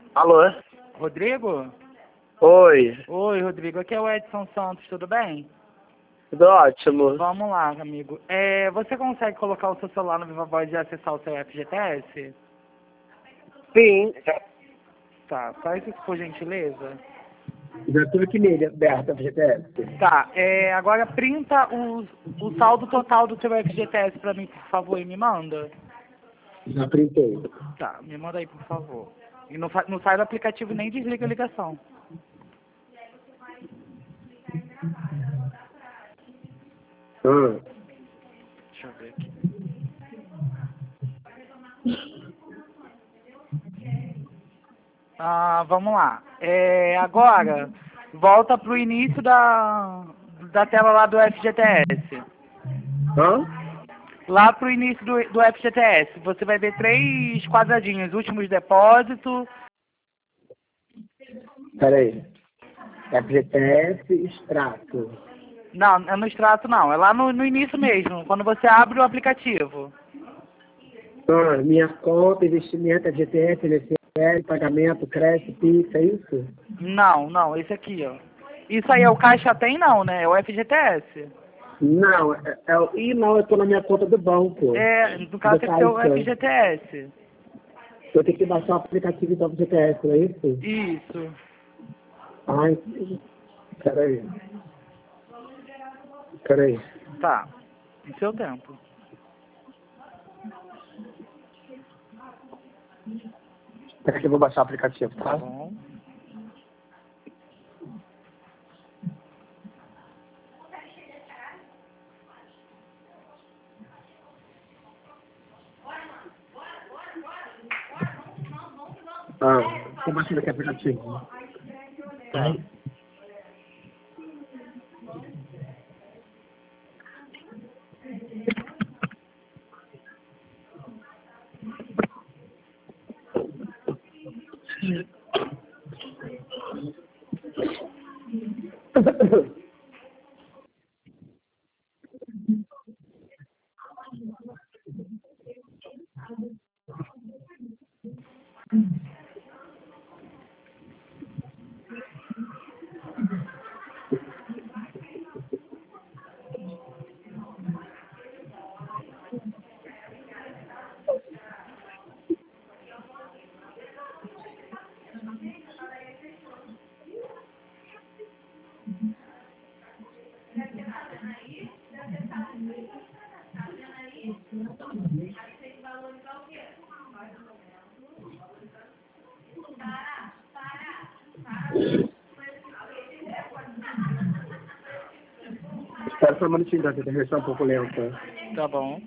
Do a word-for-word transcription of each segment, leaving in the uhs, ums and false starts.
Alô? Rodrigo? Oi, Oi, Rodrigo. Aqui é o Edson Santos, tudo bem? tudo ótimo. Vamos lá, amigo. É, você consegue colocar o seu celular no Viva Voz e acessar o seu F G T S? Sim, Tá, faz isso por gentileza. já estou aqui nele, aberto, F G T S. Tá, é, agora printa o, o saldo total do seu F G T S pra mim, por favor, e me manda. Já printei. Tá, me manda aí, por favor. E não, fa- não sai do aplicativo nem desliga a ligação. Hum. Deixa eu ver aqui. Ah, vamos lá. É, agora, volta pro início da, da tela lá do F G T S. Hã? Lá pro início do, do F G T S, você vai ver três quadradinhos, últimos depósitos. Peraí. F G T S, extrato. Não, é no extrato não, é lá no, no início mesmo, quando você abre o aplicativo. Ah, minha conta, investimento, F G T S, L C L, pagamento, crédito, Pix, é isso? Não, não, esse aqui, ó. Isso aí é o Caixa Tem não, né? É o F G T S. Não, é, é, o- ih, não, eu estou na minha conta do banco. É, no caso Do tem que ser o Caixa. F G T S. Eu tenho que baixar o aplicativo do F G T S, não é isso? Isso. Ai, peraí. Peraí. Tá. Em seu tempo. Peraí que eu vou baixar o aplicativo, Tá tá? bom. Ah, tô baixando aqui o aplicativo. Tá. Espera só um minutinho, tá? Que a internet tá um pouco lenta. Tá bom.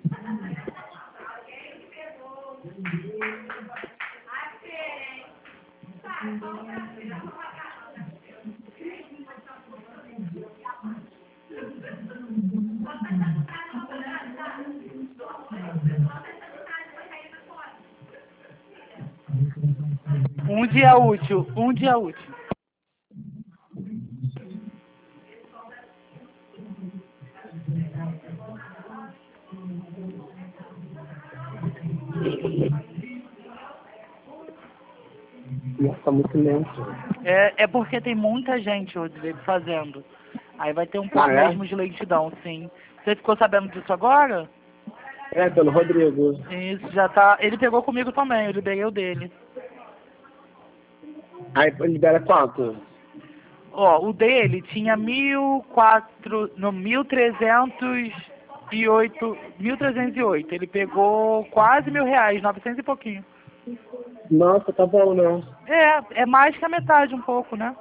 Um dia útil, um dia útil. Nossa, tá muito lento. É, é porque tem muita gente, Rodrigo, fazendo. Aí vai ter um pouco Ah, é? mesmo de lentidão, sim. Você ficou sabendo disso agora? É, pelo Rodrigo. Isso, já tá. Ele pegou comigo também, eu liberei o dele. Aí libera quanto? Ó, o dele tinha mil quatro, no mil trezentos e oito, mil trezentos e oito. Ele pegou quase mil reais, novecentos e pouquinho. Nossa, tá bom, né? É, é mais que a metade um pouco, né?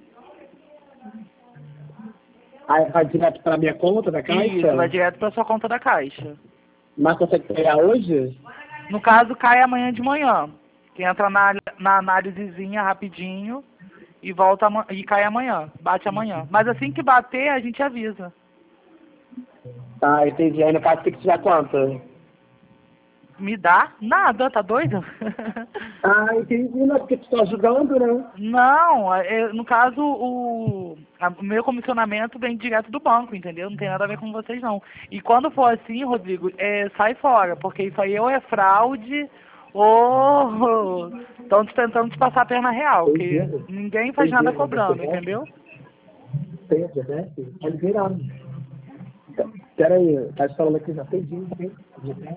Aí vai direto pra minha conta da Caixa? Isso, vai direto pra sua conta da Caixa. Mas consegue pegar hoje? No caso, cai amanhã de manhã. Que entra na, na análisezinha rapidinho e volta ama- e cai amanhã. Bate amanhã. Mas assim que bater, a gente avisa. Tá, entendi. Aí no caso tem que tirar quanto? Me dá? Nada, tá doido? Ah, entendi, né? Porque tu tá ajudando, né? Não, é- no caso, o, a- o meu comissionamento vem direto do banco, entendeu? Não tem nada a ver com vocês, não. E quando for assim, Rodrigo, é, sai fora, porque isso aí ou é fraude ou, Estão tentando te passar a perna real, Tem que dinheiro? ninguém faz Tem nada dinheiro, cobrando, você pode? entendeu? Tem a G P S? Pode virar. Pera aí, tá te falando aqui, já tem dinheiro, tem G P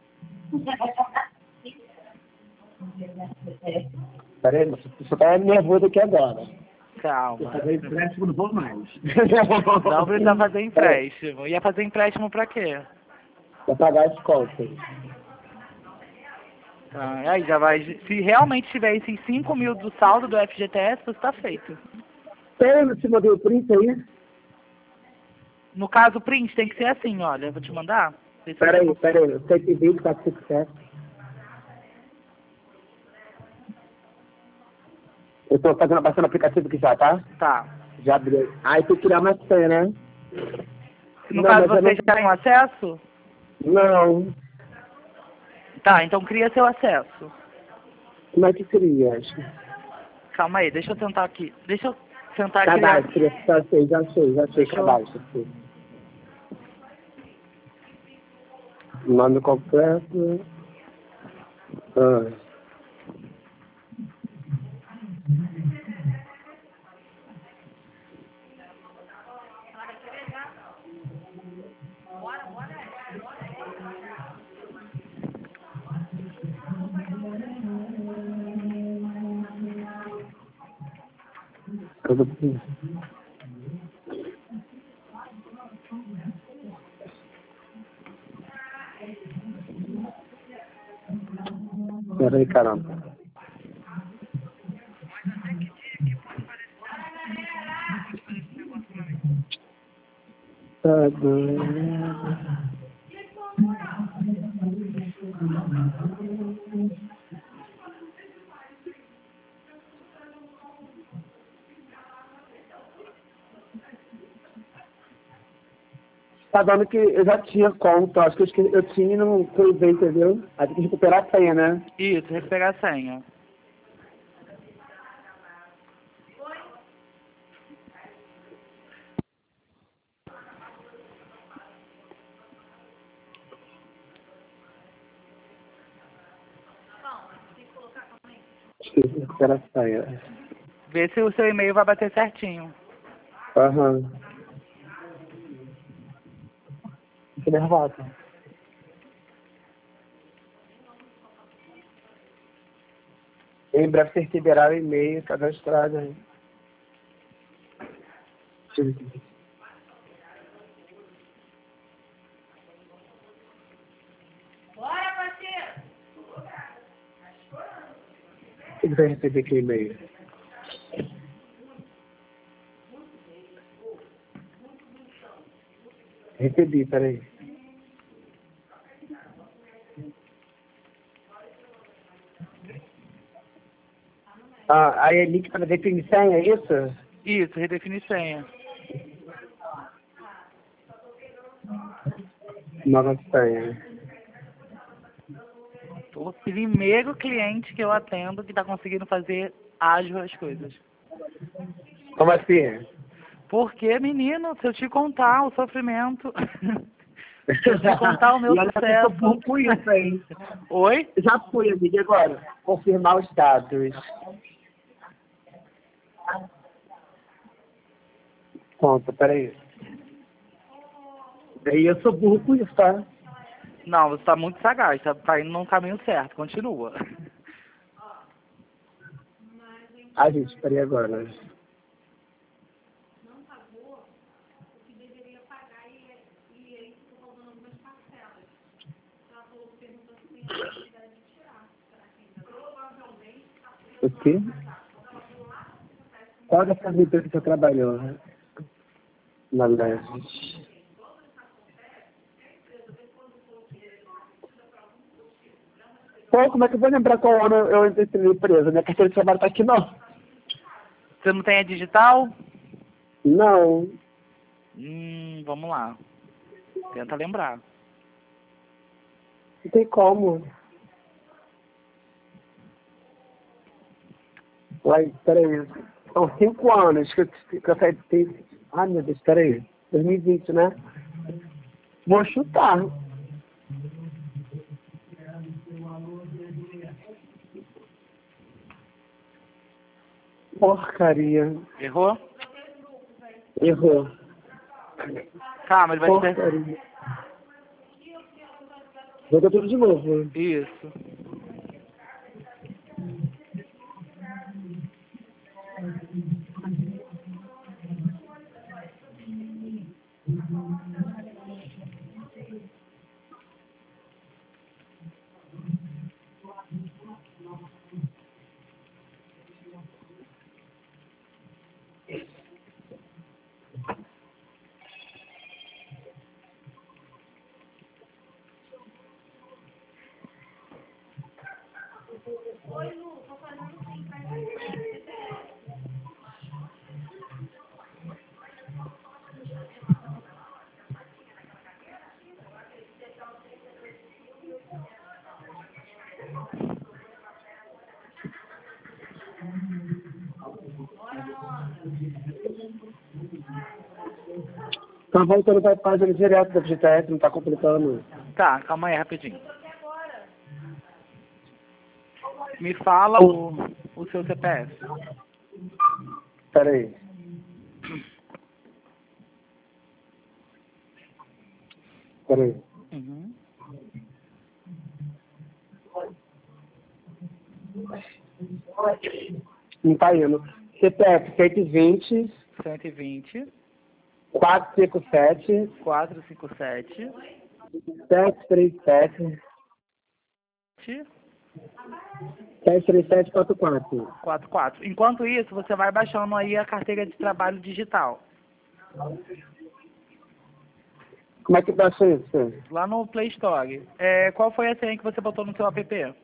S? Pera aí, você só tá nervoso aqui agora. Vou Calma. fazer empréstimo, não vou mais. Não precisa fazer empréstimo. Ia fazer empréstimo pra quê? Pra pagar a escolta. Ah, aí já vai. Se realmente tiver esses cinco mil do saldo do F G T S, você tá feito. Tem no cima do print aí? No caso, o print tem que ser assim, olha. Eu vou te mandar. Vê se Pera você aí, consegue. pera aí. cento e vinte, quatrocentos e cinquenta e sete. Eu tô fazendo, passando o aplicativo aqui já, tá? Tá. Já abriu. Aí tem que criar uma senha, né? No Não, caso, mas eu você já tem o acesso? não... Não. Tá, então cria seu acesso. Como é que seria, acho? Calma aí, deixa eu tentar aqui. Deixa eu tentar criar. Cadastro, já sei, já sei, já sei, Deixa eu- cadastro. Sei. Nome completo. Ah. Tudo. Pera aí, caramba. Tá doendo. Tá dando que eu já tinha conta, acho que eu, esque- eu tinha e não cruzei, entendeu? Aí tem que recuperar a senha, né? Isso, recuperar a senha. Esqueci de recuperar a senha. Vê se o seu e-mail vai bater certinho. Aham. Fiquei nervosa. Em breve você receberá o e-mail cadastrado aí. Deixa eu ver aqui. Ele vai receber aquele e-mail. Recebi, peraí. Ah, aí é link para definir senha, é isso? Isso, redefinir senha. Nova senha. O primeiro cliente que eu atendo que tá conseguindo fazer ágil as coisas. Como assim? Porque, menino, se eu te contar o sofrimento, se eu te contar o meu E olha que eu tô bom sucesso. com isso, hein? Oi? Já fui, amiga, agora. Confirmar os dados. Conta, peraí. Daí eu sou burro com isso, tá? Não, você tá muito sagaz, tá, tá indo no caminho certo, continua. Ah, gente, peraí agora. O quê? Qual dessas empresas que você trabalhou, né? Na Leste. Pô, como é que eu vou lembrar qual ano eu entrei na empresa? Minha carteira de trabalho tá aqui, não. Você não tem a digital? Não. Hum, vamos lá. Tenta lembrar. Não tem como. Uai, peraí. São cinco anos que eu, que eu saí. Tem... Ai, meu Deus, peraí. dois mil e vinte, né? Vou chutar. porcaria. Errou? Errou. Calma, ele vai te per... Porcaria. Joga tudo de novo. Isso. Tá voltando pra página direto da F G T S, não tá completando. Tá, calma aí, rapidinho. Me fala o, o seu C P F. Pera aí. Pera aí. Uhum. Não tá indo. C P F cento e vinte, cento e vinte, quatrocentos e cinquenta e sete, quatrocentos e cinquenta e sete, setecentos e trinta e sete, setecentos e trinta e sete, quarenta e quatro. quarenta e quatro. Enquanto isso, você vai baixando aí a carteira de trabalho digital. Como é que baixa isso? Lá no Play Store. É, qual foi a senha que você botou no seu app?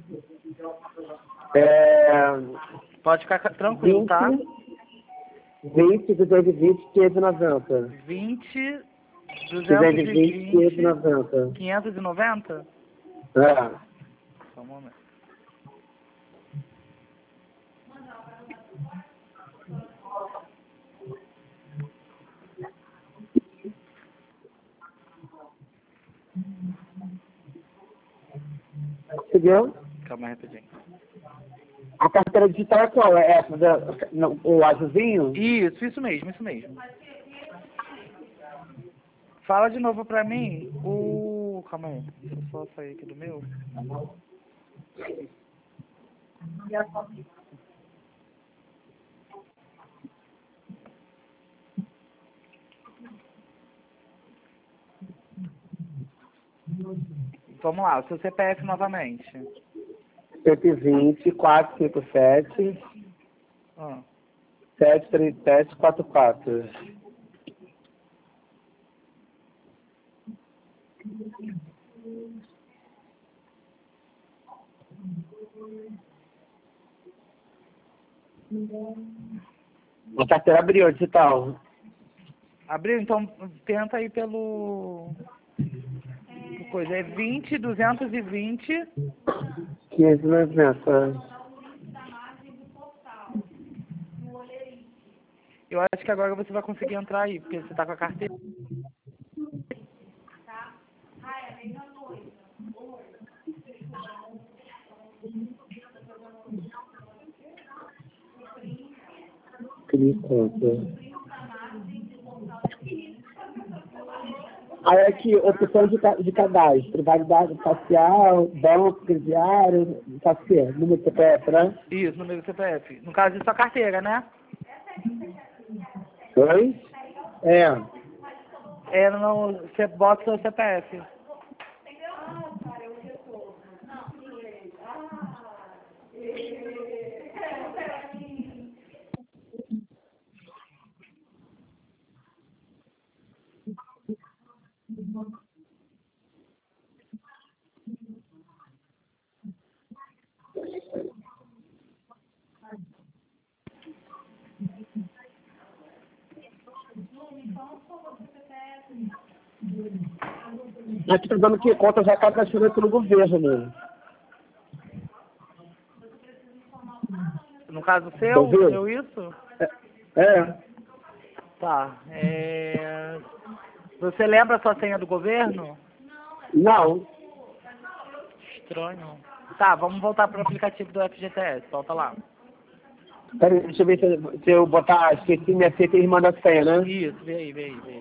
É... Pode ficar tranquilo, tá? vinte, duzentos e vinte, quinhentos e noventa. vinte, duzentos e vinte, quinhentos e duzentos e vinte, noventa. quinhentos e noventa? É. Só um momento. Entendeu? Calma aí, rapidinho. A carteira digital é qual? É essa, da, não, o azulzinho? Isso, isso mesmo, isso mesmo. Fala de novo pra mim o... Calma aí, deixa eu só sair aqui do meu. Vamos lá, o seu C P F novamente. cento e vinte, quatrocentos e cinquenta e sete, Ah, setecentos e trinta e sete, quarenta e quatro. A carteira abriu, digital. abriu? Então tenta aí pelo... que coisa, é vinte, duzentos e vinte... quinhentos e noventa. Eu acho que agora você vai conseguir entrar aí, porque você tá com a carteira. Cria conta. Aí aqui, opção de, ca- de cadastro, validade facial, banco, crediário, faço o quê? Número de C P F, né? Isso, número do C P F. No caso, isso é a carteira, né? Oi? É. É, no, você bota o seu C P F. Aqui tá dando que conta já cadastrada pelo governo, né? No caso seu, Ouviu? deu isso? É. é. Tá. É... Você lembra a sua senha do governo? Não. Estranho. Tá, vamos voltar pro aplicativo do F G T S. Volta lá. Peraí, deixa eu ver se, eu- se eu botar, esqueci minha fita e irmã da senha, né? Isso, vê aí, vê aí, vê aí.